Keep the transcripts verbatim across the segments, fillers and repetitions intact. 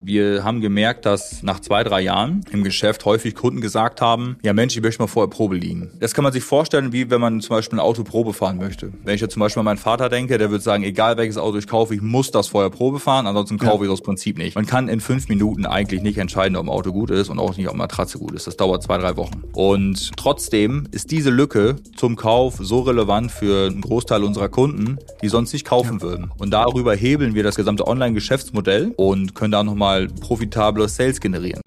Wir haben gemerkt, dass nach zwei, drei Jahren im Geschäft häufig Kunden gesagt haben, ja Mensch, ich möchte mal vorher Probe liegen. Das kann man sich vorstellen, wie wenn man zum Beispiel ein Auto Probe fahren möchte. Wenn ich jetzt zum Beispiel an meinen Vater denke, der würde sagen, egal welches Auto ich kaufe, ich muss das vorher Probe fahren, ansonsten kaufe ich das Prinzip nicht. Man kann in fünf Minuten eigentlich nicht entscheiden, ob ein Auto gut ist und auch nicht, ob eine Matratze gut ist. Das dauert zwei, drei Wochen. Und trotzdem ist diese Lücke zum Kauf so relevant für einen Großteil unserer Kunden, die sonst nicht kaufen ja. würden. Und darüber hebeln wir das gesamte Online-Geschäftsmodell und können da nochmal profitable Sales generieren.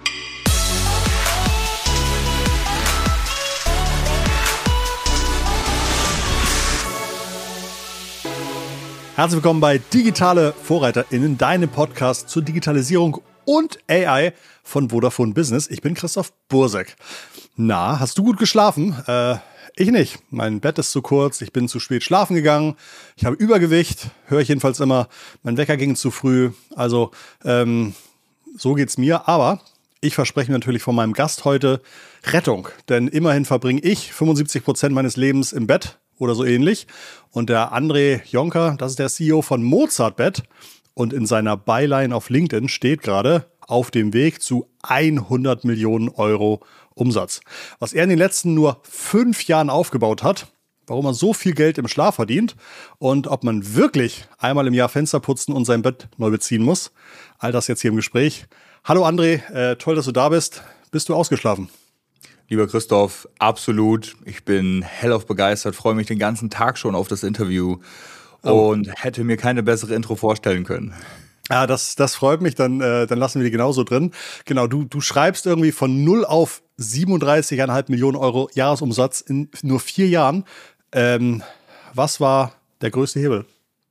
Herzlich willkommen bei Digitale VorreiterInnen, deinem Podcast zur Digitalisierung und A I von Vodafone Business. Ich bin Christoph Bursek. Na, hast du gut geschlafen? Äh, ich nicht. Mein Bett ist zu kurz, ich bin zu spät schlafen gegangen, ich habe Übergewicht, höre ich jedenfalls immer, mein Wecker ging zu früh. Also, ähm, so geht's mir. Aber ich verspreche mir natürlich von meinem Gast heute Rettung. Denn immerhin verbringe ich fünfundsiebzig Prozent meines Lebens im Bett oder so ähnlich. Und der André Jonker, das ist der C E O von Mozartbett. Und in seiner Byline auf LinkedIn steht gerade auf dem Weg zu hundert Millionen Euro Umsatz. Was er in den letzten nur fünf Jahren aufgebaut hat, warum er so viel Geld im Schlaf verdient und ob man wirklich einmal im Jahr Fenster putzen und sein Bett neu beziehen muss. All das jetzt hier im Gespräch. Hallo André, äh, toll, dass du da bist. Bist du ausgeschlafen? Lieber Christoph, absolut. Ich bin hellauf begeistert, freue mich den ganzen Tag schon auf das Interview oh. und hätte mir keine bessere Intro vorstellen können. Ja, das, das freut mich, dann, äh, dann lassen wir die genauso drin. Genau, du, du schreibst irgendwie von null auf siebenunddreißig Komma fünf Millionen Euro Jahresumsatz in nur vier Jahren. Ähm, was war der größte Hebel?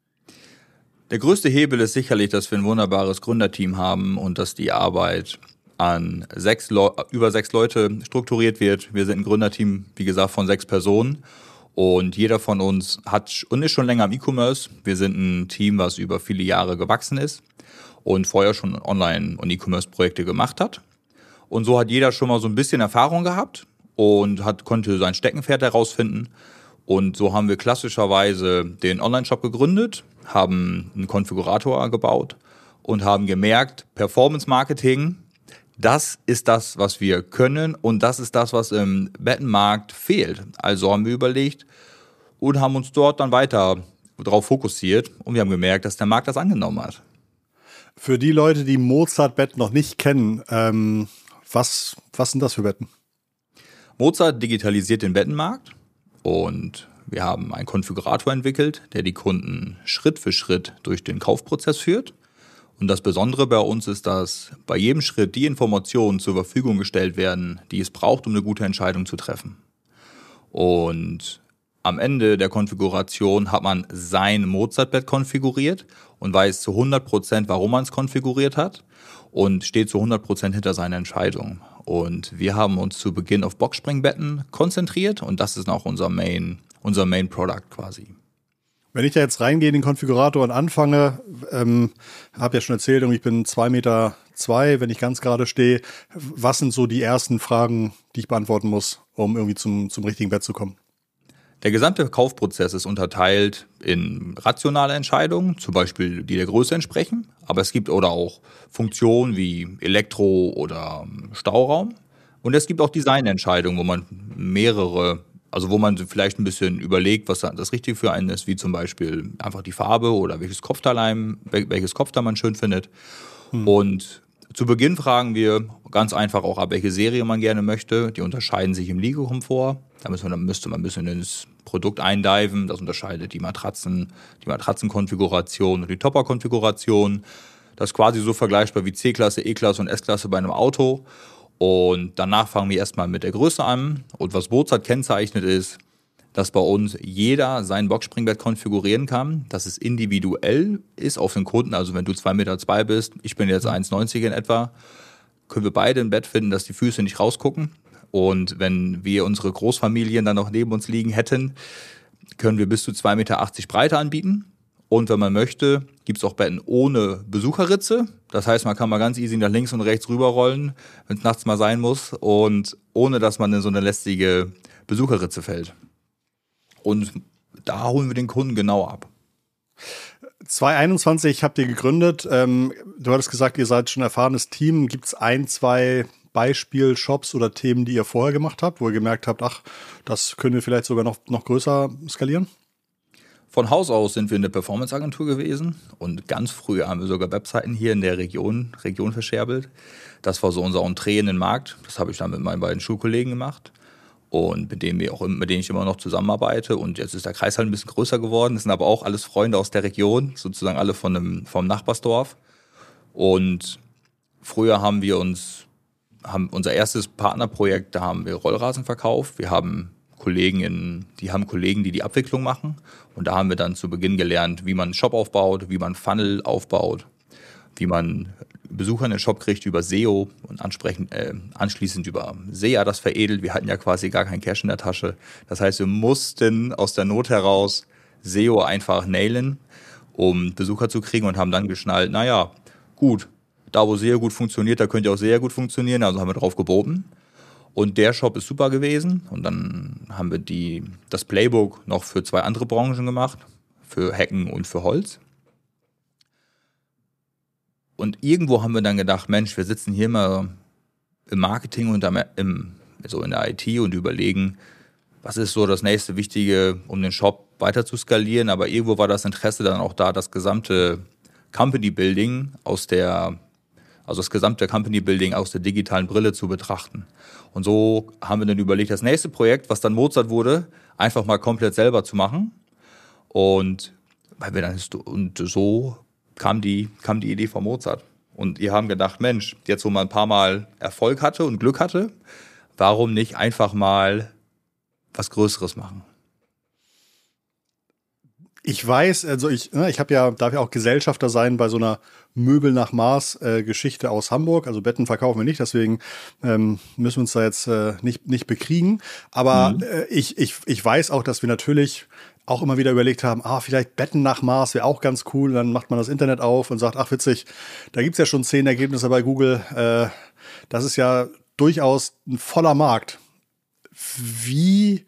Der größte Hebel ist sicherlich, dass wir ein wunderbares Gründerteam haben und dass die Arbeit an sechs Le- über sechs Leute strukturiert wird. Wir sind ein Gründerteam, wie gesagt, von sechs Personen. Und jeder von uns hat und ist schon länger im E-Commerce. Wir sind ein Team, was über viele Jahre gewachsen ist und vorher schon Online- und E-Commerce-Projekte gemacht hat. Und so hat jeder schon mal so ein bisschen Erfahrung gehabt und hat, konnte sein Steckenpferd herausfinden. Und so haben wir klassischerweise den Online-Shop gegründet, haben einen Konfigurator gebaut und haben gemerkt, Performance-Marketing, das ist das, was wir können und das ist das, was im Bettenmarkt fehlt. Also haben wir überlegt und haben uns dort dann weiter darauf fokussiert und wir haben gemerkt, dass der Markt das angenommen hat. Für die Leute, die Mozart-Bett noch nicht kennen, ähm, was, was sind das für Betten? Mozart digitalisiert den Bettenmarkt und wir haben einen Konfigurator entwickelt, der die Kunden Schritt für Schritt durch den Kaufprozess führt. Und das Besondere bei uns ist, dass bei jedem Schritt die Informationen zur Verfügung gestellt werden, die es braucht, um eine gute Entscheidung zu treffen. Und am Ende der Konfiguration hat man sein Mozartbett konfiguriert und weiß zu hundert Prozent, warum man es konfiguriert hat und steht zu hundert Prozent hinter seiner Entscheidung. Und wir haben uns zu Beginn auf Boxspringbetten konzentriert und das ist auch unser Main, unser Main Product quasi. Wenn ich da jetzt reingehe in den Konfigurator und anfange, ähm, habe ja schon erzählt, ich bin zwei Meter zwei, wenn ich ganz gerade stehe. Was sind so die ersten Fragen, die ich beantworten muss, um irgendwie zum, zum richtigen Bett zu kommen? Der gesamte Kaufprozess ist unterteilt in rationale Entscheidungen, zum Beispiel die der Größe entsprechen. Aber es gibt oder auch Funktionen wie Elektro oder Stauraum. Und es gibt auch Designentscheidungen, wo man mehrere Also wo man vielleicht ein bisschen überlegt, was das Richtige für einen ist, wie zum Beispiel einfach die Farbe oder welches Kopfteil, einem, welches Kopfteil man schön findet. Hm. Und zu Beginn fragen wir ganz einfach auch ab, welche Serie man gerne möchte. Die unterscheiden sich im Liegekomfort. Da müssen wir, dann müsste man ein bisschen ins Produkt eindiven. Das unterscheidet die Matratzen, die Matratzenkonfiguration und die Topper-Konfiguration. Das ist quasi so vergleichbar wie C-Klasse, E-Klasse und S-Klasse bei einem Auto. Und danach fangen wir erstmal mit der Größe an. Und was Mozart kennzeichnet ist, dass bei uns jeder sein Boxspringbett konfigurieren kann, dass es individuell ist auf den Kunden. Also wenn du zwei Meter zwei bist, ich bin jetzt eins neunzig in etwa, können wir beide ein Bett finden, dass die Füße nicht rausgucken. Und wenn wir unsere Großfamilien dann noch neben uns liegen hätten, können wir bis zu zwei Meter achtzig Breite anbieten. Und wenn man möchte, gibt es auch Betten ohne Besucherritze. Das heißt, man kann mal ganz easy nach links und rechts rüberrollen, wenn es nachts mal sein muss. Und ohne, dass man in so eine lästige Besucherritze fällt. Und da holen wir den Kunden genau ab. zwanzig einundzwanzig habt ihr gegründet. Ähm, du hattest gesagt, ihr seid schon ein erfahrenes Team. Gibt es ein, zwei Beispiel-Shops oder Themen, die ihr vorher gemacht habt, wo ihr gemerkt habt, ach, das können wir vielleicht sogar noch, noch größer skalieren? Von Haus aus sind wir eine Performance-Agentur gewesen und ganz früh haben wir sogar Webseiten hier in der Region, Region verscherbelt. Das war so unser Entree in den Markt. Das habe ich dann mit meinen beiden Schulkollegen gemacht und mit denen, wir auch, mit denen ich immer noch zusammenarbeite. Und jetzt ist der Kreis halt ein bisschen größer geworden. Das sind aber auch alles Freunde aus der Region, sozusagen alle von einem, vom Nachbarsdorf. Und früher haben wir uns, haben unser erstes Partnerprojekt, da haben wir Rollrasen verkauft. Wir haben Kollegen, in, die haben Kollegen, die die Abwicklung machen. Und da haben wir dann zu Beginn gelernt, wie man einen Shop aufbaut, wie man Funnel aufbaut, wie man Besucher in den Shop kriegt über S E O und ansprechend, äh, anschließend über S E A das veredelt. Wir hatten ja quasi gar kein Cash in der Tasche. Das heißt, wir mussten aus der Not heraus S E O einfach nailen, um Besucher zu kriegen und haben dann geschnallt, naja, gut, da wo S E O gut funktioniert, da könnte auch S E A gut funktionieren. Also haben wir drauf geboten. Und der Shop ist super gewesen. Und dann haben wir die, das Playbook noch für zwei andere Branchen gemacht, für Hecken und für Holz. Und irgendwo haben wir dann gedacht, Mensch, wir sitzen hier mal im Marketing und im, so in der I T und überlegen, was ist so das nächste Wichtige, um den Shop weiter zu skalieren. Aber irgendwo war das Interesse dann auch da, das gesamte Company Building aus der Also das gesamte Company Building aus der digitalen Brille zu betrachten. Und so haben wir dann überlegt, das nächste Projekt, was dann Mozart wurde, einfach mal komplett selber zu machen. Und weil wir dann und so kam die, kam die Idee von Mozart. Und wir haben gedacht, Mensch, jetzt wo man ein paar Mal Erfolg hatte und Glück hatte, warum nicht einfach mal was Größeres machen? Ich weiß, also ich, ich habe ja, darf ja auch Gesellschafter sein bei so einer Möbel nach Maß äh, Geschichte aus Hamburg. Also Betten verkaufen wir nicht, deswegen ähm, müssen wir uns da jetzt äh, nicht, nicht bekriegen. Aber mhm. äh, ich, ich, ich weiß auch, dass wir natürlich auch immer wieder überlegt haben, ah, vielleicht Betten nach Maß wäre auch ganz cool. Und dann macht man das Internet auf und sagt, ach witzig, da gibt's ja schon zehn Ergebnisse bei Google. Äh, das ist ja durchaus ein voller Markt. Wie,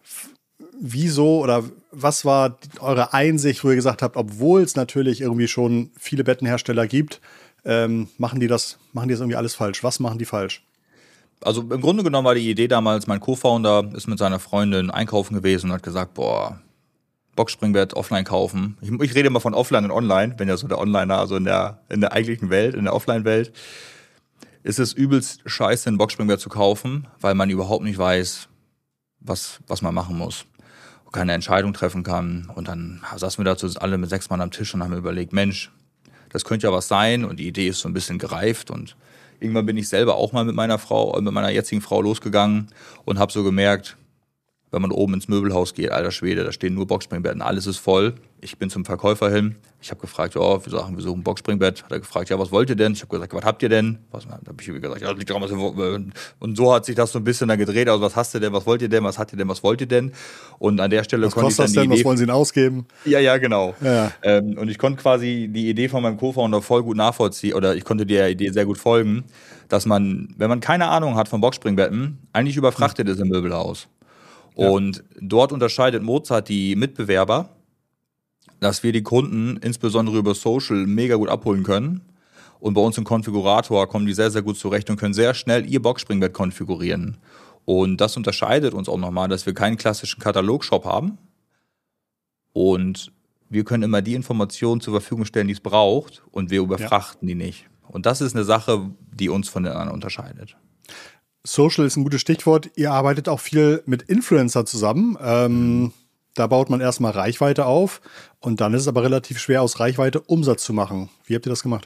wieso oder was war eure Einsicht, wo ihr gesagt habt, obwohl es natürlich irgendwie schon viele Bettenhersteller gibt, ähm, machen die das, machen die das irgendwie alles falsch? Was machen die falsch? Also im Grunde genommen war die Idee damals, mein Co-Founder ist mit seiner Freundin einkaufen gewesen und hat gesagt, boah, Boxspringbett offline kaufen. Ich, ich rede immer von offline und online, wenn ja so der Onliner, also in der, in der eigentlichen Welt, in der Offline-Welt, ist es übelst scheiße, ein Boxspringbett zu kaufen, weil man überhaupt nicht weiß, was, was man machen muss. Keine Entscheidung treffen kann. Und dann saßen wir dazu alle mit sechs Mann am Tisch und haben überlegt, Mensch, das könnte ja was sein. Und die Idee ist so ein bisschen gereift. Und irgendwann bin ich selber auch mal mit meiner Frau, mit meiner jetzigen Frau losgegangen und habe so gemerkt, wenn man oben ins Möbelhaus geht, alter Schwede, da stehen nur Boxspringbetten, alles ist voll. Ich bin zum Verkäufer hin. Ich habe gefragt, ja, wir sagen, wir suchen ein Boxspringbett. Hat er gefragt, ja, was wollt ihr denn? Ich habe gesagt, was habt ihr denn? Was, da habe ich gesagt, ja, liegt dran, was ihr, und so hat sich das so ein bisschen dann gedreht. Also, was hast du denn? Was wollt ihr denn? Was habt ihr denn? Was wollt ihr denn? Und an der Stelle was konnte ich dann das denn? Die Idee, was wollen Sie denn ausgeben? Ja, ja, genau. Ja. Ähm, und ich konnte quasi die Idee von meinem Co-Founder voll gut nachvollziehen, oder ich konnte der Idee sehr gut folgen, dass man, wenn man keine Ahnung hat von Boxspringbetten, eigentlich überfrachtet ist im Möbelhaus. Ja. Und dort unterscheidet Mozart die Mitbewerber, dass wir die Kunden insbesondere über Social mega gut abholen können. Und bei uns im Konfigurator kommen die sehr, sehr gut zurecht und können sehr schnell ihr Boxspringbett konfigurieren. Und das unterscheidet uns auch nochmal, dass wir keinen klassischen Katalogshop haben. Und wir können immer die Informationen zur Verfügung stellen, die es braucht. Und wir überfrachten ja. die nicht. Und das ist eine Sache, die uns von den anderen unterscheidet. Social ist ein gutes Stichwort. Ihr arbeitet auch viel mit Influencer zusammen. Ähm, da baut man erstmal Reichweite auf und dann ist es aber relativ schwer, aus Reichweite Umsatz zu machen. Wie habt ihr das gemacht?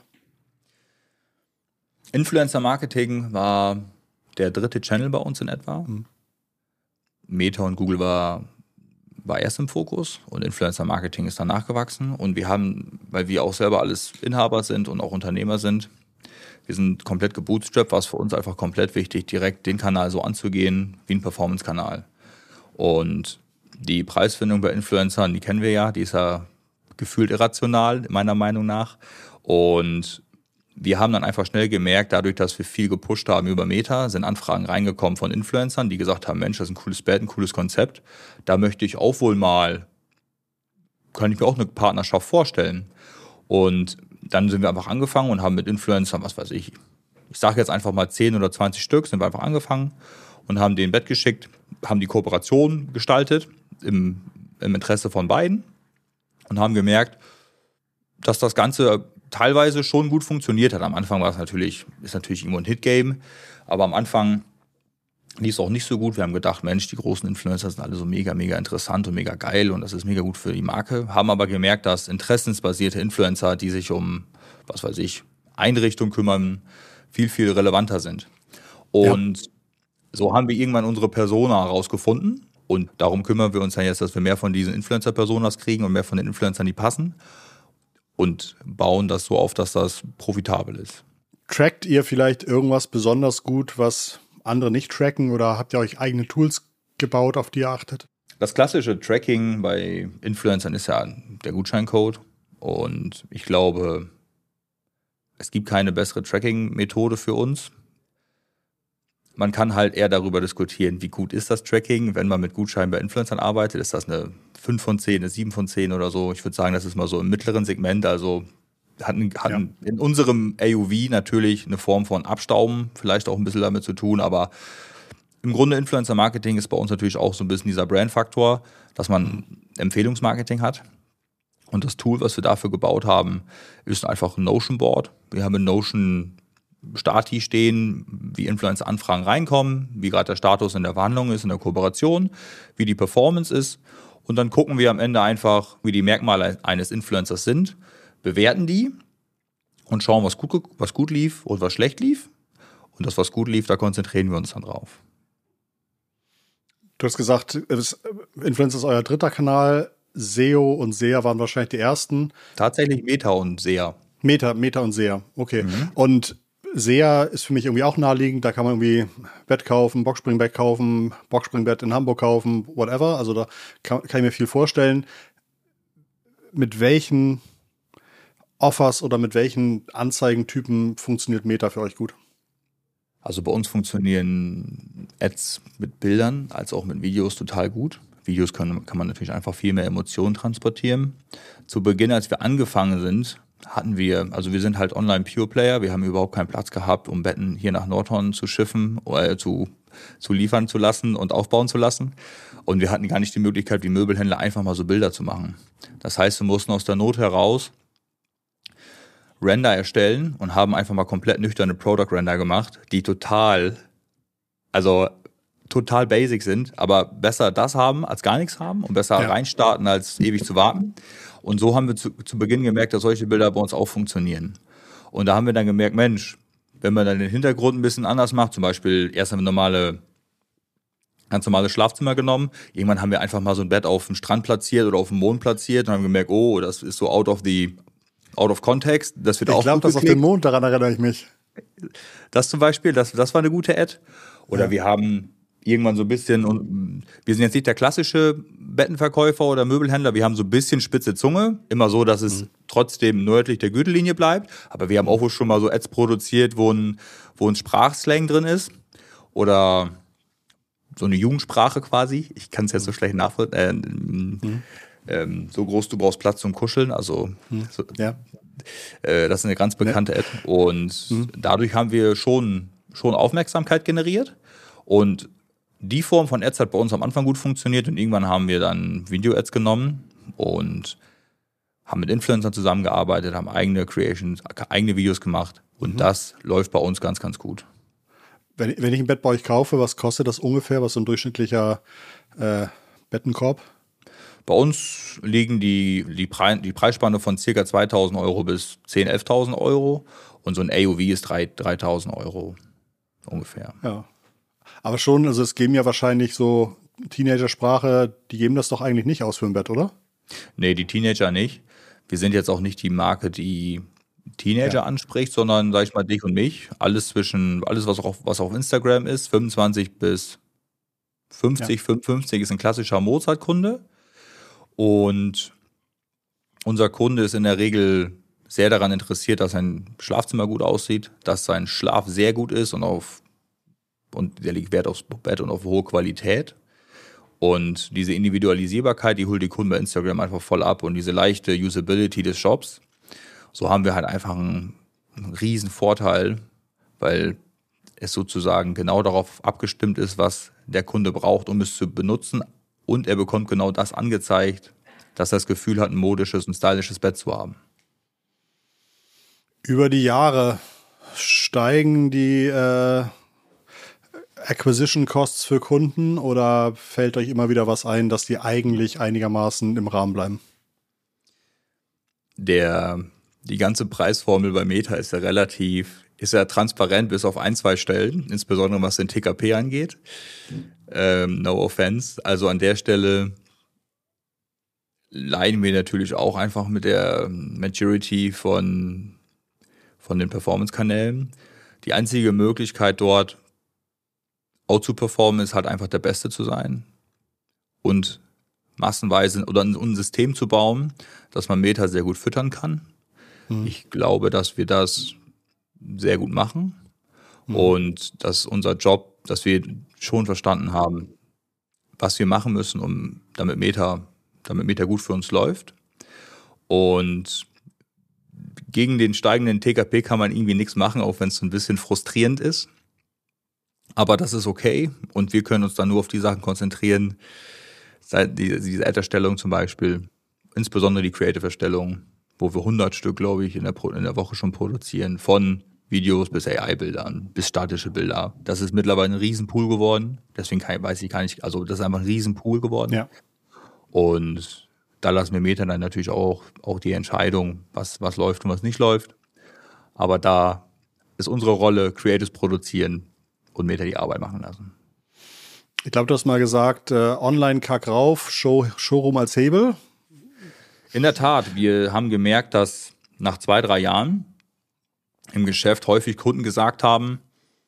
Influencer-Marketing war der dritte Channel bei uns in etwa. Mhm. Meta und Google war, war erst im Fokus und Influencer-Marketing ist dann nachgewachsen. Und wir haben, weil wir auch selber alles Inhaber sind und auch Unternehmer sind, wir sind komplett gebootstrapped, war es für uns einfach komplett wichtig, direkt den Kanal so anzugehen wie ein Performance-Kanal. Und die Preisfindung bei Influencern, die kennen wir ja, die ist ja gefühlt irrational, meiner Meinung nach. Und wir haben dann einfach schnell gemerkt, dadurch, dass wir viel gepusht haben über Meta, sind Anfragen reingekommen von Influencern, die gesagt haben, Mensch, das ist ein cooles Bett, ein cooles Konzept. Da möchte ich auch wohl mal kann ich mir auch eine Partnerschaft vorstellen. Und dann sind wir einfach angefangen und haben mit Influencern, was weiß ich, ich sage jetzt einfach mal zehn oder zwanzig Stück, sind wir einfach angefangen und haben denen Bett geschickt, haben die Kooperation gestaltet im, im Interesse von beiden und haben gemerkt, dass das Ganze teilweise schon gut funktioniert hat. Am Anfang war es natürlich, ist natürlich irgendwo ein Hit-Game, aber am Anfang lief es auch nicht so gut. Wir haben gedacht, Mensch, die großen Influencer sind alle so mega, mega interessant und mega geil und das ist mega gut für die Marke. Haben aber gemerkt, dass interessensbasierte Influencer, die sich um, was weiß ich, Einrichtungen kümmern, viel, viel relevanter sind. Und ja. so haben wir irgendwann unsere Persona herausgefunden und darum kümmern wir uns ja jetzt, dass wir mehr von diesen Influencer-Personas kriegen und mehr von den Influencern, die passen und bauen das so auf, dass das profitabel ist. Trackt ihr vielleicht irgendwas besonders gut, was andere nicht tracken oder habt ihr euch eigene Tools gebaut, auf die ihr achtet? Das klassische Tracking bei Influencern ist ja der Gutscheincode und ich glaube, es gibt keine bessere Tracking-Methode für uns. Man kann halt eher darüber diskutieren, wie gut ist das Tracking. Wenn man mit Gutscheinen bei Influencern arbeitet, ist das eine fünf von zehn, eine sieben von zehn oder so. Ich würde sagen, das ist mal so im mittleren Segment. Also hatten, hatten ja. in unserem A U V natürlich eine Form von Abstauben, vielleicht auch ein bisschen damit zu tun. Aber im Grunde Influencer-Marketing ist bei uns natürlich auch so ein bisschen dieser Brand-Faktor, dass man Empfehlungsmarketing hat. Und das Tool, was wir dafür gebaut haben, ist einfach ein Notion-Board. Wir haben in Notion Stati stehen, wie Influencer-Anfragen reinkommen, wie gerade der Status in der Verhandlung ist, in der Kooperation, wie die Performance ist. Und dann gucken wir am Ende einfach, wie die Merkmale eines Influencers sind, bewerten die und schauen, was gut, was gut lief und was schlecht lief. Und das, was gut lief, da konzentrieren wir uns dann drauf. Du hast gesagt, Influencer ist euer dritter Kanal. S E O und S E A waren wahrscheinlich die ersten. Tatsächlich Meta und S E A. Meta, Meta und S E A, okay. Mhm. Und S E A ist für mich irgendwie auch naheliegend. Da kann man irgendwie Bett kaufen, Boxspringbett kaufen, Boxspringbett in Hamburg kaufen, whatever. Also da kann, kann ich mir viel vorstellen. Mit welchen Offers oder mit welchen Anzeigentypen funktioniert Meta für euch gut? Also bei uns funktionieren Ads mit Bildern als auch mit Videos total gut. Videos können, kann man natürlich einfach viel mehr Emotionen transportieren. Zu Beginn, als wir angefangen sind, hatten wir, also wir sind halt Online-Pure-Player, wir haben überhaupt keinen Platz gehabt, um Betten hier nach Nordhorn zu schiffen oder zu, zu liefern zu lassen und aufbauen zu lassen. Und wir hatten gar nicht die Möglichkeit, wie Möbelhändler einfach mal so Bilder zu machen. Das heißt, wir mussten aus der Not heraus Render erstellen und haben einfach mal komplett nüchterne Product-Render gemacht, die total, also total basic sind, aber besser das haben, als gar nichts haben und besser ja. reinstarten, als ewig zu warten. Und so haben wir zu, zu Beginn gemerkt, dass solche Bilder bei uns auch funktionieren. Und da haben wir dann gemerkt, Mensch, wenn man dann den Hintergrund ein bisschen anders macht, zum Beispiel erst haben wir normale, ganz normales Schlafzimmer genommen, irgendwann haben wir einfach mal so ein Bett auf dem Strand platziert oder auf dem Mond platziert und haben gemerkt, oh, das ist so out of the, out of context, das wird ich auch Ich glaube, das auf den Mond, daran erinnere ich mich. Das zum Beispiel, das, das war eine gute Ad. Oder ja. wir haben irgendwann so ein bisschen, und wir sind jetzt nicht der klassische Bettenverkäufer oder Möbelhändler, wir haben so ein bisschen spitze Zunge, immer so, dass es mhm. trotzdem nördlich der Gürtellinie bleibt, aber wir haben auch schon mal so Ads produziert, wo ein, wo ein Sprachslang drin ist oder so eine Jugendsprache quasi, ich kann es jetzt so schlecht nachvollziehen, äh, mhm. ähm, so groß, du brauchst Platz zum Kuscheln, also mhm. so, ja. äh, das ist eine ganz bekannte ja. Ad und mhm. dadurch haben wir schon, schon Aufmerksamkeit generiert und die Form von Ads hat bei uns am Anfang gut funktioniert und irgendwann haben wir dann Video-Ads genommen und haben mit Influencern zusammengearbeitet, haben eigene Creations, eigene Videos gemacht und mhm. das läuft bei uns ganz, ganz gut. Wenn, wenn ich ein Bett bei euch kaufe, was kostet das ungefähr? Was ist so ein durchschnittlicher äh, Bettenkorb? Bei uns liegen die, die, Pre- die Preisspanne von ca. zweitausend Euro bis zehntausend, elftausend Euro und so ein A U V ist dreitausend Euro ungefähr. Ja. Aber schon, also es geben ja wahrscheinlich so Teenagersprache, die geben das doch eigentlich nicht aus für ein Bett, oder? Nee, die Teenager nicht. Wir sind jetzt auch nicht die Marke, die Teenager ja. anspricht, sondern, sag ich mal, dich und mich. Alles zwischen, alles, was auf, was auf Instagram ist, fünfundzwanzig bis fünfzig, ja. fünfundfünfzig ist ein klassischer Mozart-Kunde. Und unser Kunde ist in der Regel sehr daran interessiert, dass sein Schlafzimmer gut aussieht, dass sein Schlaf sehr gut ist und auf und der legt Wert aufs Bett und auf hohe Qualität. Und diese Individualisierbarkeit, die holt die Kunden bei Instagram einfach voll ab und diese leichte Usability des Shops. So haben wir halt einfach einen, einen riesen Vorteil, weil es sozusagen genau darauf abgestimmt ist, was der Kunde braucht, um es zu benutzen. Und er bekommt genau das angezeigt, dass er das Gefühl hat, ein modisches und stylisches Bett zu haben. Über die Jahre steigen die äh, Acquisition Costs für Kunden oder fällt euch immer wieder was ein, dass die eigentlich einigermaßen im Rahmen bleiben? Der, die ganze Preisformel bei Meta ist ja relativ, ist ja transparent bis auf ein, zwei Stellen, insbesondere was den T K P angeht. Ähm, no offense. Also an der Stelle leiden wir natürlich auch einfach mit der Maturity von, von den Performance-Kanälen. Die einzige Möglichkeit dort out zu performen ist halt einfach der Beste zu sein und massenweise oder ein System zu bauen, dass man Meta sehr gut füttern kann. Mhm. Ich glaube, dass wir das sehr gut machen mhm. und dass unser Job, dass wir schon verstanden haben, was wir machen müssen, um damit Meta, damit Meta gut für uns läuft. Und gegen den steigenden T K P kann man irgendwie nichts machen, auch wenn es ein bisschen frustrierend ist. Aber das ist okay und wir können uns dann nur auf die Sachen konzentrieren, die, diese Ad-Erstellung zum Beispiel, insbesondere die Creative-Erstellung, wo wir hundert Stück, glaube ich, in der, in der Woche schon produzieren, von Videos bis A I-Bildern, bis statische Bilder. Das ist mittlerweile ein Riesenpool geworden, deswegen kann, weiß ich gar nicht, also das ist einfach ein Riesenpool geworden. Ja. Und da lassen wir Meta dann natürlich auch, auch die Entscheidung, was, was läuft und was nicht läuft. Aber da ist unsere Rolle, Creatives produzieren und Meta die Arbeit machen lassen. Ich glaube, du hast mal gesagt, äh, Online-Kack rauf, Show, Showroom als Hebel. In der Tat, wir haben gemerkt, dass nach zwei, drei Jahren im Geschäft häufig Kunden gesagt haben,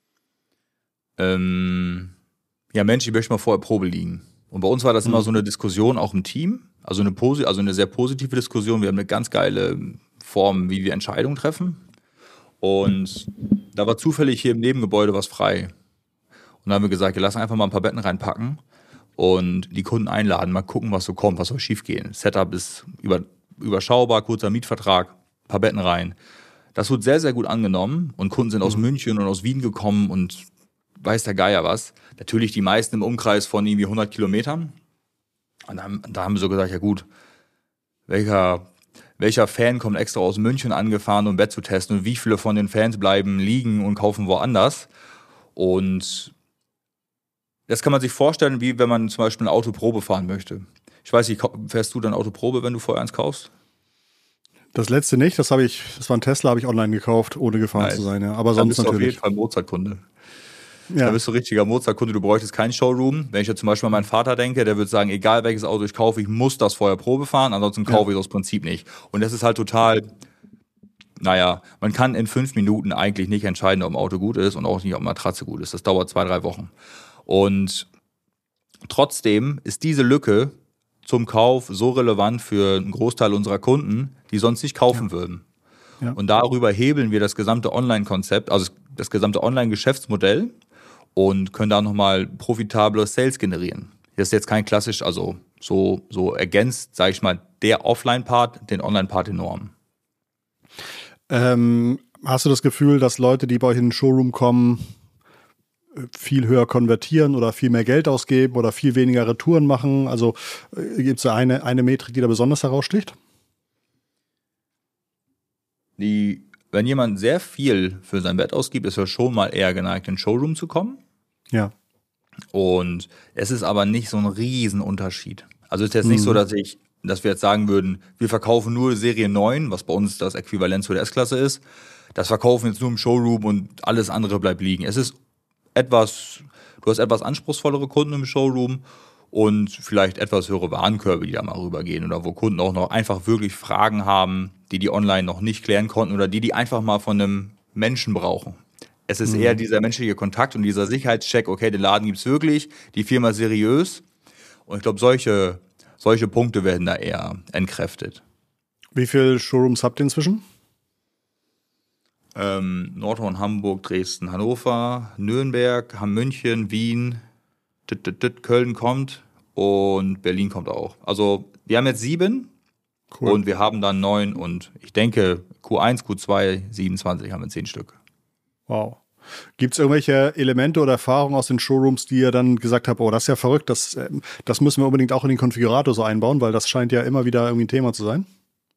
ähm, ja Mensch, ich möchte mal vorher Probe liegen. Und bei uns war das mhm. immer so eine Diskussion, auch im Team, also eine, posi- also eine sehr positive Diskussion. Wir haben eine ganz geile Form, wie wir Entscheidungen treffen. Und da war zufällig hier im Nebengebäude was frei. Und dann haben wir gesagt, ja, lass einfach mal ein paar Betten reinpacken und die Kunden einladen, mal gucken, was so kommt, was soll schief gehen. Setup ist über, überschaubar, kurzer Mietvertrag, ein paar Betten rein. Das wird sehr, sehr gut angenommen und Kunden sind aus mhm. München und aus Wien gekommen und weiß der Geier was. Natürlich die meisten im Umkreis von irgendwie hundert Kilometern. Und dann, da haben wir so gesagt, ja gut, welcher... Welcher Fan kommt extra aus München angefahren, um Bett zu testen und wie viele von den Fans bleiben liegen und kaufen woanders? Und das kann man sich vorstellen, wie wenn man zum Beispiel ein Auto Probe fahren möchte. Ich weiß nicht, fährst du dann Auto Probe, wenn du vorher eins kaufst? Das letzte nicht, das habe ich, das war ein Tesla, habe ich online gekauft, ohne gefahren Nein. zu sein. Ja. Aber sonst dann bist natürlich. Du auf jeden Fall Mozart-Kunde. Ja. Da bist du richtiger Mozart-Kunde, du bräuchtest keinen Showroom. Wenn ich jetzt zum Beispiel an meinen Vater denke, der würde sagen, egal welches Auto ich kaufe, ich muss das vorher Probe fahren, ansonsten kaufe ja. ich das Prinzip nicht. Und das ist halt total, naja, man kann in fünf Minuten eigentlich nicht entscheiden, ob ein Auto gut ist und auch nicht, ob eine Matratze gut ist. Das dauert zwei, drei Wochen. Und trotzdem ist diese Lücke zum Kauf so relevant für einen Großteil unserer Kunden, die sonst nicht kaufen ja. würden. Ja. Und darüber hebeln wir das gesamte Online-Konzept, also das gesamte Online-Geschäftsmodell und können da nochmal profitable Sales generieren. Das ist jetzt kein klassisch, also so, so ergänzt, sage ich mal, der Offline-Part, den Online-Part enorm. Ähm, hast du das Gefühl, dass Leute, die bei euch in den Showroom kommen, viel höher konvertieren oder viel mehr Geld ausgeben oder viel weniger Retouren machen? Also äh, gibt es da eine, eine Metrik, die da besonders heraussticht? Die, wenn jemand sehr viel für sein Bett ausgibt, ist er schon mal eher geneigt, in den Showroom zu kommen. Ja. Und es ist aber nicht so ein Riesenunterschied. Also es ist jetzt mhm. nicht so, dass ich, dass wir jetzt sagen würden, wir verkaufen nur Serie neun, was bei uns das Äquivalent zu der S-Klasse ist. Das verkaufen wir jetzt nur im Showroom und alles andere bleibt liegen. Es ist etwas, du hast etwas anspruchsvollere Kunden im Showroom und vielleicht etwas höhere Warenkörbe, die da mal rübergehen oder wo Kunden auch noch einfach wirklich Fragen haben, die die online noch nicht klären konnten oder die die einfach mal von einem Menschen brauchen. Es ist mhm. eher dieser menschliche Kontakt und dieser Sicherheitscheck, okay, den Laden gibt's wirklich, die Firma ist seriös und ich glaube, solche, solche Punkte werden da eher entkräftet. Wie viele Showrooms habt ihr inzwischen? Ähm, Nordhorn, Hamburg, Dresden, Hannover, Nürnberg, München, Wien, dit, dit, dit, Köln kommt und Berlin kommt auch. Also wir haben jetzt sieben Cool. und wir haben dann neun und ich denke Q eins, Q zwei, siebenundzwanzig haben wir zehn Stück. Wow. Gibt es irgendwelche Elemente oder Erfahrungen aus den Showrooms, die ihr dann gesagt habt, oh, das ist ja verrückt, das, das müssen wir unbedingt auch in den Konfigurator so einbauen, weil das scheint ja immer wieder irgendwie ein Thema zu sein?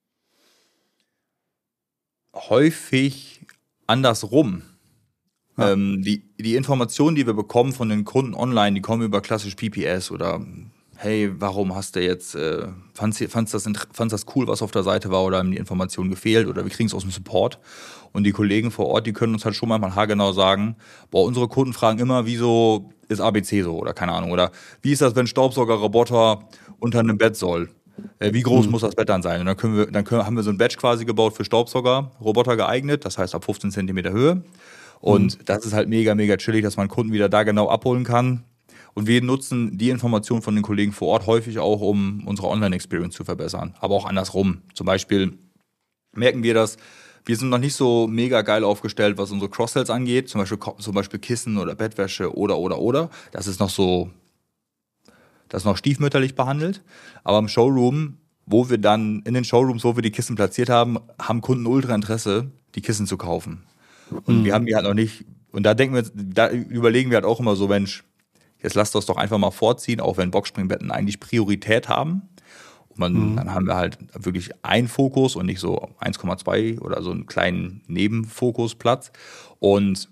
Häufig andersrum. Ah. Ähm, die, die Informationen, die wir bekommen von den Kunden online, die kommen über klassisch P P S oder hey, warum hast du jetzt, äh, fandst, fandst, das, fandst das cool, was auf der Seite war oder haben die Informationen gefehlt oder wir kriegen es aus dem Support. Und die Kollegen vor Ort, die können uns halt schon manchmal haargenau sagen, boah, unsere Kunden fragen immer, wieso ist A B C so oder keine Ahnung. Oder wie ist das, wenn ein Staubsaugerroboter unter einem Bett soll? Äh, wie groß mhm. muss das Bett dann sein? Und dann, können wir, dann können, haben wir so ein Badge quasi gebaut für Staubsaugerroboter geeignet, das heißt ab fünfzehn Zentimeter Höhe. Und mhm. das ist halt mega, mega chillig, dass man Kunden wieder da genau abholen kann. Und wir nutzen die Informationen von den Kollegen vor Ort häufig auch, um unsere Online-Experience zu verbessern. Aber auch andersrum. Zum Beispiel merken wir das, wir sind noch nicht so mega geil aufgestellt, was unsere Cross-Sells angeht. Zum Beispiel, zum Beispiel Kissen oder Bettwäsche oder, oder, oder. Das ist noch so, das ist noch stiefmütterlich behandelt. Aber im Showroom, wo wir dann, in den Showrooms, wo wir die Kissen platziert haben, haben Kunden ultra Interesse, die Kissen zu kaufen. Und mhm. wir haben die halt noch nicht, und da denken wir, da überlegen wir halt auch immer so, Mensch, jetzt lasst uns doch einfach mal vorziehen, auch wenn Boxspringbetten eigentlich Priorität haben. Und man, mhm. dann haben wir halt wirklich einen Fokus und nicht so eins Komma zwei oder so einen kleinen Nebenfokusplatz. Und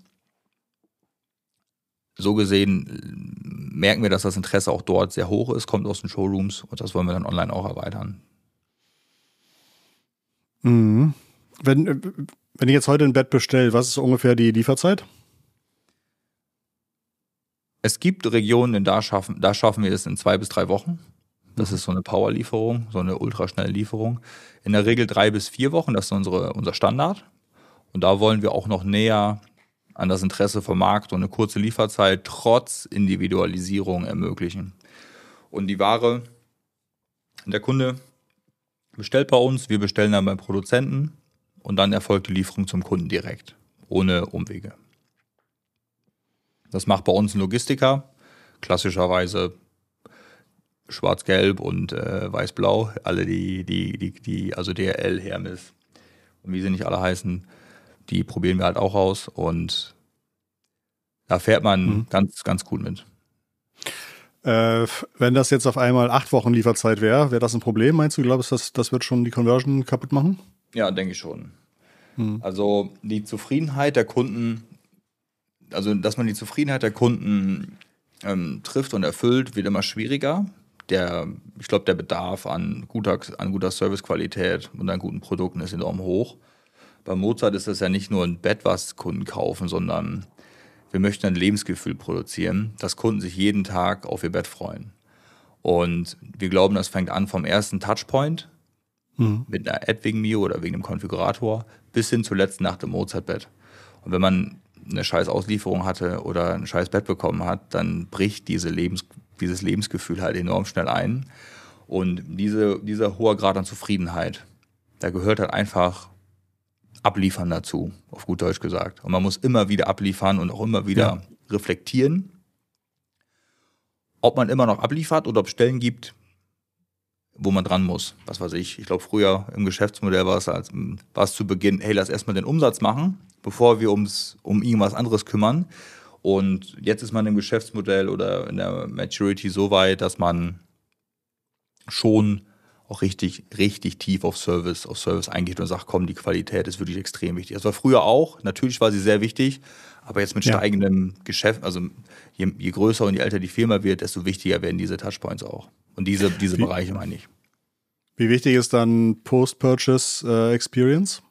so gesehen merken wir, dass das Interesse auch dort sehr hoch ist, kommt aus den Showrooms und das wollen wir dann online auch erweitern. Mhm. Wenn, wenn ich jetzt heute ein Bett bestelle, was ist ungefähr die Lieferzeit? Es gibt Regionen, in da schaffen, da schaffen wir es in zwei bis drei Wochen. Das ist so eine Powerlieferung, so eine ultraschnelle Lieferung. In der Regel drei bis vier Wochen, das ist unsere, unser Standard. Und da wollen wir auch noch näher an das Interesse vom Markt und eine kurze Lieferzeit trotz Individualisierung ermöglichen. Und die Ware, der Kunde bestellt bei uns, wir bestellen dann beim Produzenten und dann erfolgt die Lieferung zum Kunden direkt, ohne Umwege. Das macht bei uns ein Logistiker, klassischerweise schwarz-gelb und äh, weiß-blau, alle die, die, die, die, also D H L, Hermes und wie sie nicht alle heißen, die probieren wir halt auch aus und da fährt man mhm. ganz, ganz gut mit. Äh, wenn das jetzt auf einmal acht Wochen Lieferzeit wäre, wäre das ein Problem, meinst du? Glaubst du, das, das wird schon die Conversion kaputt machen? Ja, denke ich schon. Mhm. Also die Zufriedenheit der Kunden, also dass man die Zufriedenheit der Kunden ähm, trifft und erfüllt, wird immer schwieriger. Der, ich glaube, der Bedarf an guter, an guter Servicequalität und an guten Produkten ist enorm hoch. Bei Mozart ist das ja nicht nur ein Bett, was Kunden kaufen, sondern wir möchten ein Lebensgefühl produzieren, dass Kunden sich jeden Tag auf ihr Bett freuen. Und wir glauben, das fängt an vom ersten Touchpoint mhm. mit einer Ad wegen mir oder wegen dem Konfigurator bis hin zur letzten Nacht im Mozart-Bett. Und wenn man eine scheiß Auslieferung hatte oder ein scheiß Bett bekommen hat, dann bricht diese Lebens, dieses Lebensgefühl halt enorm schnell ein. Und diese, dieser hohe Grad an Zufriedenheit, da gehört halt einfach Abliefern dazu, auf gut Deutsch gesagt. Und man muss immer wieder abliefern und auch immer wieder ja. reflektieren, ob man immer noch abliefert oder ob es Stellen gibt, wo man dran muss. Was weiß ich. Ich glaube, früher im Geschäftsmodell war es, als, war es zu Beginn, hey, lass erstmal den Umsatz machen, bevor wir ums, um irgendwas anderes kümmern. Und jetzt ist man im Geschäftsmodell oder in der Maturity so weit, dass man schon auch richtig, richtig tief auf Service, auf Service eingeht und sagt, komm, die Qualität ist wirklich extrem wichtig. Das war früher auch, natürlich war sie sehr wichtig, aber jetzt mit ja. steigendem Geschäft, also je, je größer und je älter die Firma wird, desto wichtiger werden diese Touchpoints auch. Und diese, diese wie, Bereiche meine ich. Wie wichtig ist dann Post-Purchase äh, Experience?